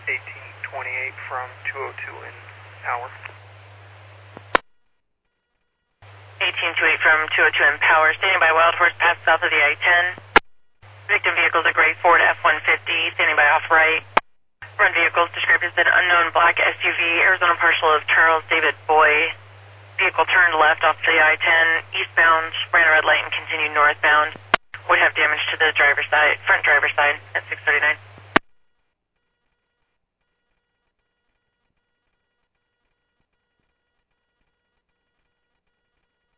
1828 from 202 in power. 1828 from 202 in power, standing by Wild Horse Pass south of the I-10. Victim vehicle is a gray Ford F-150, standing by off right. Run vehicles described as an unknown black SUV, Arizona partial of Charles David Boy. Vehicle turned left off the I-10, eastbound, ran a red light and continued northbound. Would have damage to the driver's side, front driver's side.